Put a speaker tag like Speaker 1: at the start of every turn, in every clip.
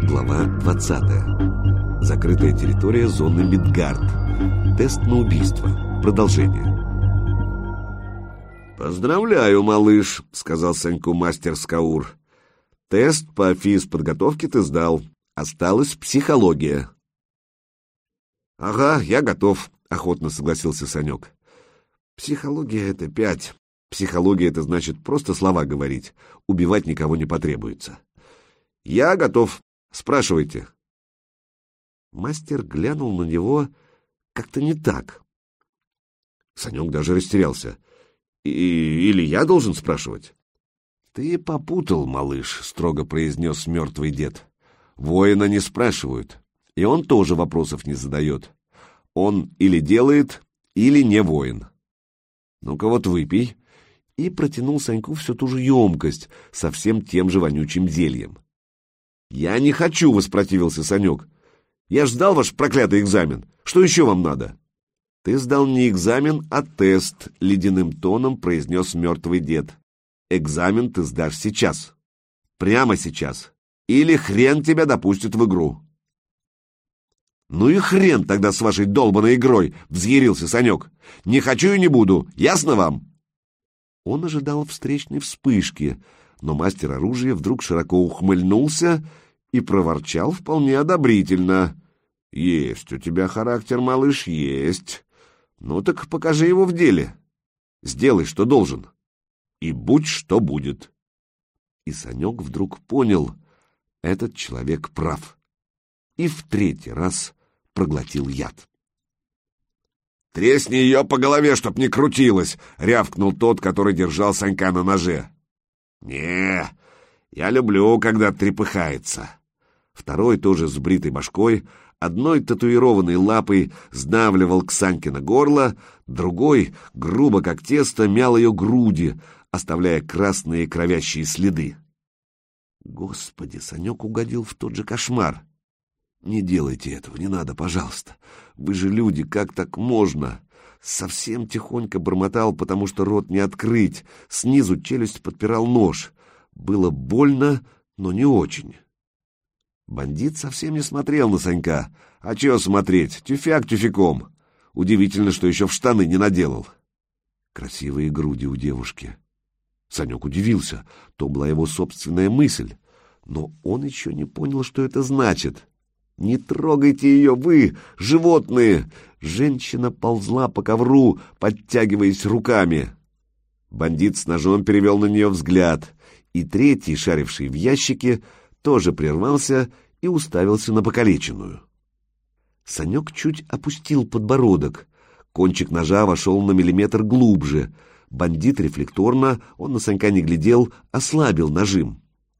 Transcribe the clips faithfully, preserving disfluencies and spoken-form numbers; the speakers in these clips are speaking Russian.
Speaker 1: Глава двадцатая. Закрытая территория зоны Мидгард. Тест на убийство. Продолжение.
Speaker 2: «Поздравляю, малыш», — сказал Саньку мастер Скаур. «Тест по физподготовке ты сдал. Осталась психология». «Ага, я готов», — охотно согласился Санек. «Психология — это пять. Психология — это значит просто слова говорить. Убивать никого не потребуется». «Я готов. Спрашивайте». Мастер глянул на него как-то не так. Санек даже растерялся. И, «Или я должен спрашивать?» «Ты попутал, малыш», — строго произнес мертвый дед. «Воина не спрашивают, и он тоже вопросов не задает. Он или делает, или не воин. Ну-ка вот выпей». И протянул Саньку всю ту же емкость со всем тем же вонючим зельем. «Я не хочу», — воспротивился Санек. «Я ж сдал ваш проклятый экзамен. Что еще вам надо?» «Ты сдал не экзамен, а тест», — ледяным тоном произнес мертвый дед. «Экзамен ты сдашь сейчас. Прямо сейчас. Или хрен тебя допустят в игру». «Ну и хрен тогда с вашей долбаной игрой», — взъярился Санек. «Не хочу и не буду. Ясно вам?» Он ожидал встречной вспышки, но мастер оружия вдруг широко ухмыльнулся и проворчал вполне одобрительно. «Есть у тебя характер, малыш, есть. Ну так покажи его в деле. Сделай, что должен. И будь, что будет». И Санек вдруг понял, этот человек прав. И в третий раз проглотил яд. «Тресни ее по голове, чтоб не крутилась!» — рявкнул тот, который держал Санька на ноже. «Не, я люблю, когда трепыхается». Второй, тоже с бритой башкой, одной татуированной лапой сдавливал к Саньке на горло, другой, грубо как тесто, мял ее груди, оставляя красные кровящие следы. Господи, Санек угодил в тот же кошмар. «Не делайте этого, не надо, пожалуйста. Вы же люди, как так можно?» Совсем тихонько бормотал, потому что рот не открыть. Снизу челюсть подпирал нож. Было больно, но не очень. Бандит совсем не смотрел на Санька. А чего смотреть? Тюфяк тюфяком. Удивительно, что еще в штаны не наделал. Красивые груди у девушки. Санек удивился. То была его собственная мысль. Но он еще не понял, что это значит. «Не трогайте ее, вы, животные!» Женщина ползла по ковру, подтягиваясь руками. Бандит с ножом перевел на нее взгляд, и третий, шаривший в ящике, тоже прервался и уставился на покалеченную. Санек чуть опустил подбородок. Кончик ножа вошел на миллиметр глубже. Бандит рефлекторно, он на Санька не глядел, ослабил нажим.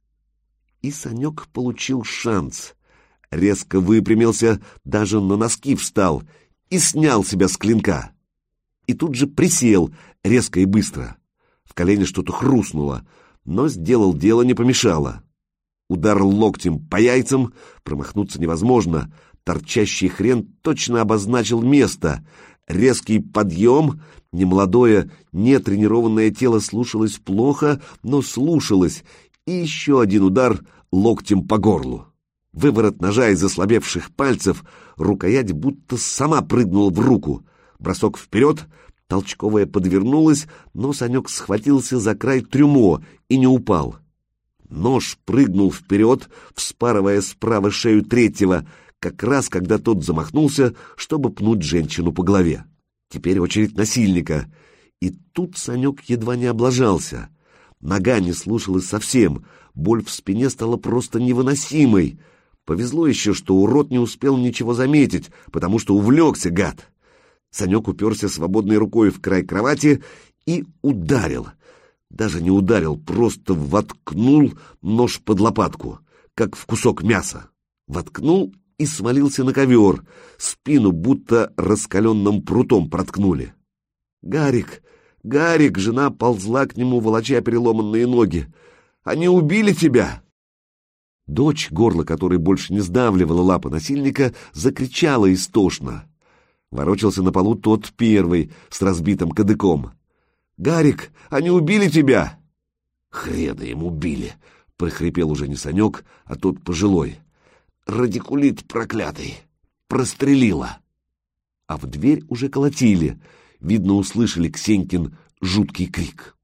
Speaker 2: И Санек получил шанс. Резко выпрямился, даже на носки встал и снял себя с клинка. И тут же присел, резко и быстро. В колене что-то хрустнуло, но сделал дело не помешало. Удар локтем по яйцам, промахнуться невозможно. Торчащий хрен точно обозначил место. Резкий подъем, немолодое, нетренированное тело слушалось плохо, но слушалось. И еще один удар локтем по горлу. Выворот ножа из ослабевших пальцев, рукоять будто сама прыгнула в руку. Бросок вперед, толчковая подвернулась, но Санек схватился за край трюмо и не упал. Нож прыгнул вперед, вспарывая справа шею третьего, как раз когда тот замахнулся, чтобы пнуть женщину по голове. Теперь очередь насильника. И тут Санек едва не облажался. Нога не слушалась совсем, боль в спине стала просто невыносимой. Повезло еще, что урод не успел ничего заметить, потому что увлекся, гад. Санек уперся свободной рукой в край кровати и ударил. Даже не ударил, просто воткнул нож под лопатку, как в кусок мяса. Воткнул и свалился на ковер, спину будто раскаленным прутом проткнули. «Гарик! Гарик!» — жена ползла к нему, волоча переломанные ноги. «Они убили тебя!» Дочь, горло которой больше не сдавливала лапа насильника, закричала истошно. Ворочался на полу тот первый, с разбитым кадыком. «Гарик, они убили тебя!» «Хрена им убили!» — прохрипел уже не Санек, а тот пожилой. радикулит проклятый. Прострелила.
Speaker 1: А в дверь уже колотили. Видно, услышали Ксенькин жуткий крик.